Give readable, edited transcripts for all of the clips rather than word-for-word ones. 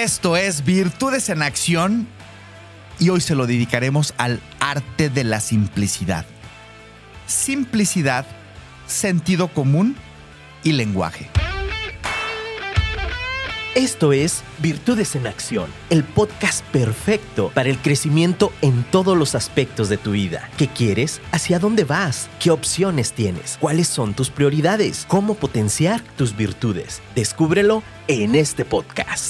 Esto es Virtudes en Acción y hoy se lo dedicaremos al arte de la simplicidad. Simplicidad, sentido común y lenguaje. Esto es Virtudes en Acción, el podcast perfecto para el crecimiento en todos los aspectos de tu vida. ¿Qué quieres? ¿Hacia dónde vas? ¿Qué opciones tienes? ¿Cuáles son tus prioridades? ¿Cómo potenciar tus virtudes? Descúbrelo en este podcast.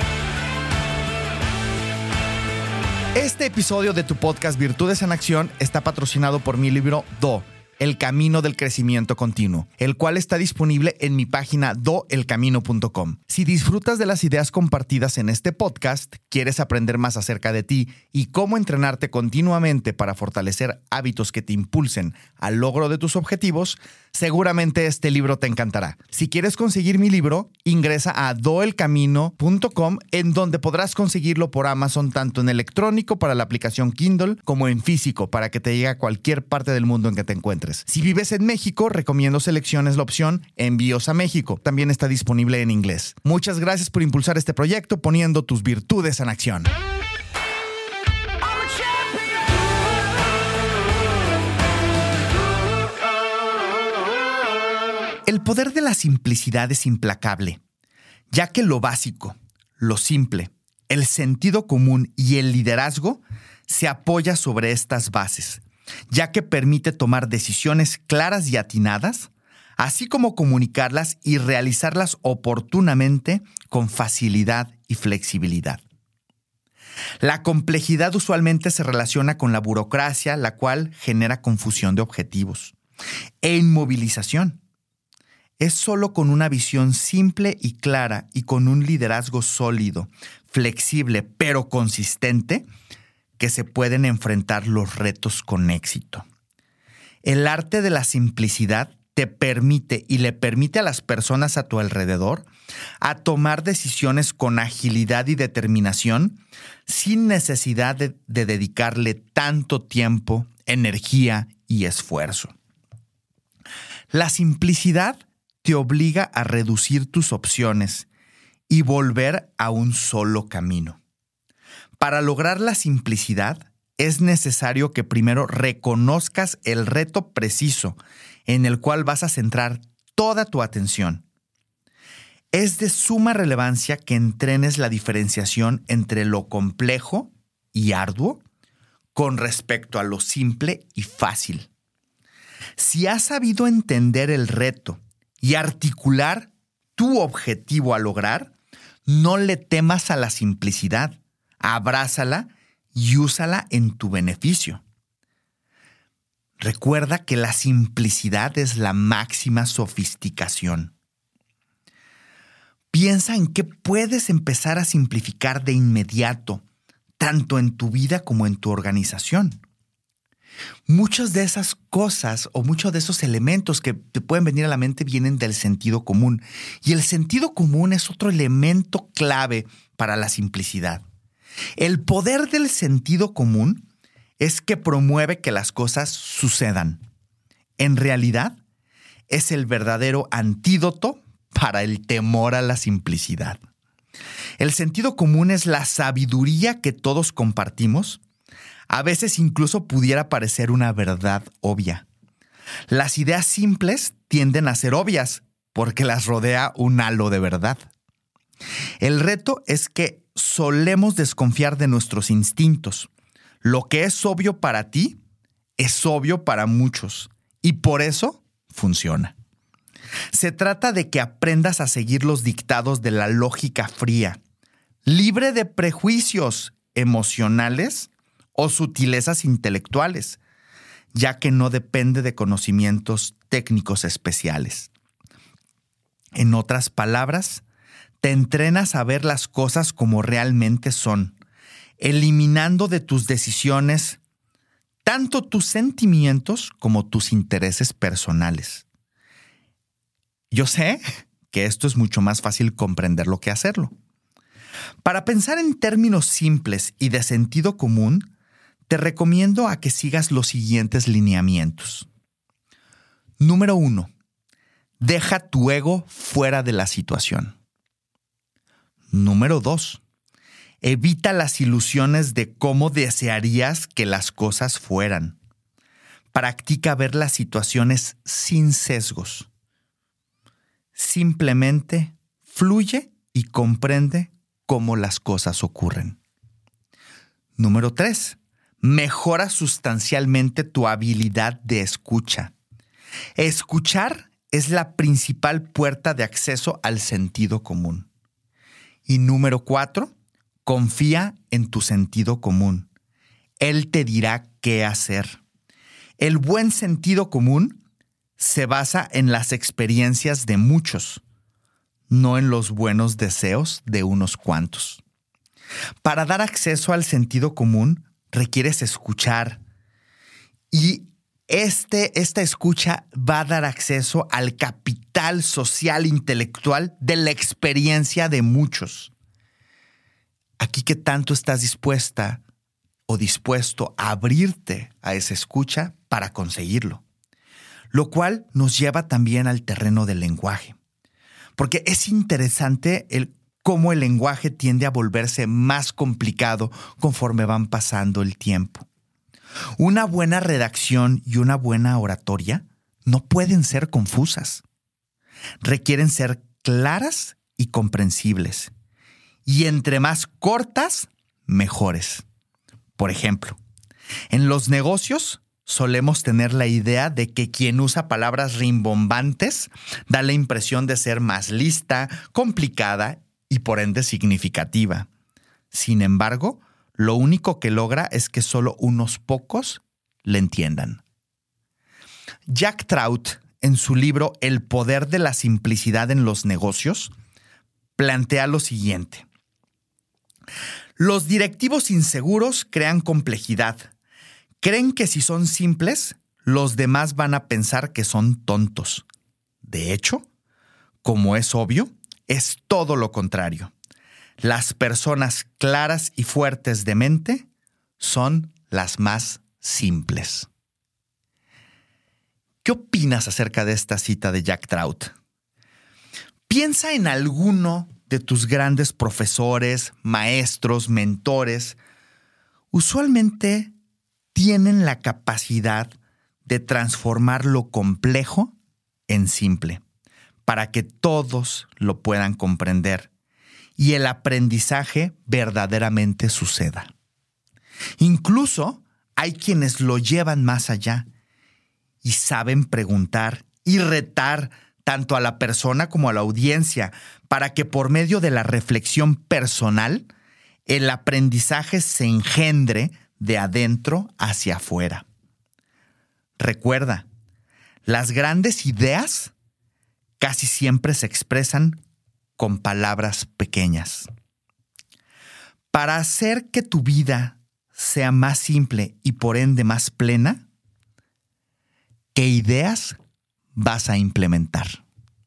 Este episodio de tu podcast Virtudes en Acción está patrocinado por mi libro Do, El Camino del Crecimiento Continuo, el cual está disponible en mi página doelcamino.com. Si disfrutas de las ideas compartidas en este podcast, quieres aprender más acerca de ti y cómo entrenarte continuamente para fortalecer hábitos que te impulsen al logro de tus objetivos, seguramente este libro te encantará. Si quieres conseguir mi libro, ingresa a doelcamino.com, en donde podrás conseguirlo por Amazon tanto en electrónico para la aplicación Kindle como en físico para que te llegue a cualquier parte del mundo en que te encuentres. Si vives en México, recomiendo selecciones la opción Envíos a México. También está disponible en inglés. Muchas gracias por impulsar este proyecto poniendo tus virtudes en acción. El poder de la simplicidad es implacable, ya que lo básico, lo simple, el sentido común y el liderazgo se apoya sobre estas bases, ya que permite tomar decisiones claras y atinadas, así como comunicarlas y realizarlas oportunamente con facilidad y flexibilidad. La complejidad usualmente se relaciona con la burocracia, la cual genera confusión de objetivos e inmovilización. Es solo con una visión simple y clara y con un liderazgo sólido, flexible, pero consistente, que se pueden enfrentar los retos con éxito. El arte de la simplicidad te permite y le permite a las personas a tu alrededor a tomar decisiones con agilidad y determinación sin necesidad de dedicarle tanto tiempo, energía y esfuerzo. La simplicidad te obliga a reducir tus opciones y volver a un solo camino. Para lograr la simplicidad, es necesario que primero reconozcas el reto preciso en el cual vas a centrar toda tu atención. Es de suma relevancia que entrenes la diferenciación entre lo complejo y arduo con respecto a lo simple y fácil. Si has sabido entender el reto y articular tu objetivo a lograr, no le temas a la simplicidad. Abrázala y úsala en tu beneficio. Recuerda que la simplicidad es la máxima sofisticación. Piensa en qué puedes empezar a simplificar de inmediato, tanto en tu vida como en tu organización. Muchas de esas cosas o muchos de esos elementos que te pueden venir a la mente vienen del sentido común. Y el sentido común es otro elemento clave para la simplicidad. El poder del sentido común es que promueve que las cosas sucedan. En realidad, es el verdadero antídoto para el temor a la simplicidad. El sentido común es la sabiduría que todos compartimos. A veces incluso pudiera parecer una verdad obvia. Las ideas simples tienden a ser obvias porque las rodea un halo de verdad. El reto es que solemos desconfiar de nuestros instintos. Lo que es obvio para ti es obvio para muchos y por eso funciona. Se trata de que aprendas a seguir los dictados de la lógica fría, libre de prejuicios emocionales o sutilezas intelectuales, ya que no depende de conocimientos técnicos especiales. En otras palabras, te entrenas a ver las cosas como realmente son, eliminando de tus decisiones tanto tus sentimientos como tus intereses personales. Yo sé que esto es mucho más fácil comprenderlo que hacerlo. Para pensar en términos simples y de sentido común, te recomiendo a que sigas los siguientes lineamientos. Número 1. Deja tu ego fuera de la situación. Número 2. Evita las ilusiones de cómo desearías que las cosas fueran. Practica ver las situaciones sin sesgos. Simplemente fluye y comprende cómo las cosas ocurren. Número 3. Mejora sustancialmente tu habilidad de escucha. Escuchar es la principal puerta de acceso al sentido común. Y número 4. Confía en tu sentido común. Él te dirá qué hacer. El buen sentido común se basa en las experiencias de muchos, no en los buenos deseos de unos cuantos. Para dar acceso al sentido común, requieres escuchar. Y esta escucha va a dar acceso al capital social intelectual de la experiencia de muchos. Aquí, ¿qué tanto estás dispuesta o dispuesto a abrirte a esa escucha para conseguirlo? Lo cual nos lleva también al terreno del lenguaje. Porque es interesante cómo el lenguaje tiende a volverse más complicado conforme van pasando el tiempo. Una buena redacción y una buena oratoria no pueden ser confusas. Requieren ser claras y comprensibles. Y entre más cortas, mejores. Por ejemplo, en los negocios solemos tener la idea de que quien usa palabras rimbombantes da la impresión de ser más lista, complicada y por ende significativa. Sin embargo, lo único que logra es que solo unos pocos le entiendan. Jack Trout, en su libro El poder de la simplicidad en los negocios, plantea lo siguiente. Los directivos inseguros crean complejidad. Creen que si son simples, los demás van a pensar que son tontos. De hecho, como es obvio, es todo lo contrario. Las personas claras y fuertes de mente son las más simples. ¿Qué opinas acerca de esta cita de Jack Trout? Piensa en alguno de tus grandes profesores, maestros, mentores. Usualmente tienen la capacidad de transformar lo complejo en simple, para que todos lo puedan comprender y el aprendizaje verdaderamente suceda. Incluso hay quienes lo llevan más allá y saben preguntar y retar tanto a la persona como a la audiencia para que por medio de la reflexión personal el aprendizaje se engendre de adentro hacia afuera. Recuerda, las grandes ideas casi siempre se expresan con palabras pequeñas. Para hacer que tu vida sea más simple y por ende más plena, ¿qué ideas vas a implementar?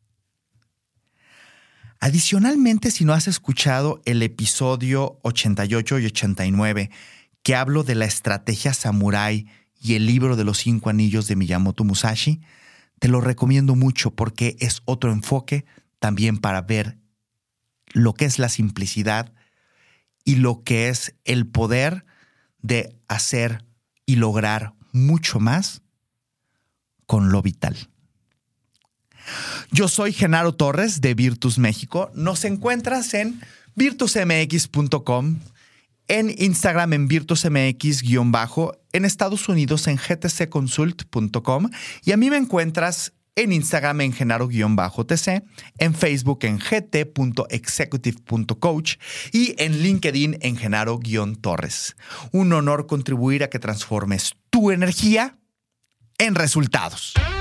Adicionalmente, si no has escuchado el episodio 88 y 89, que hablo de la estrategia samurái y el libro de los 5 anillos de Miyamoto Musashi, te lo recomiendo mucho porque es otro enfoque también para ver lo que es la simplicidad y lo que es el poder de hacer y lograr mucho más con lo vital. Yo soy Genaro Torres de Virtus México. Nos encuentras en virtusmx.com, en Instagram en virtusmx-, en Estados Unidos en gtcconsult.com y a mí me encuentras en Instagram en Genaro-TC, en Facebook en gt.executive.coach y en LinkedIn en Genaro-Torres. Un honor contribuir a que transformes tu energía en resultados.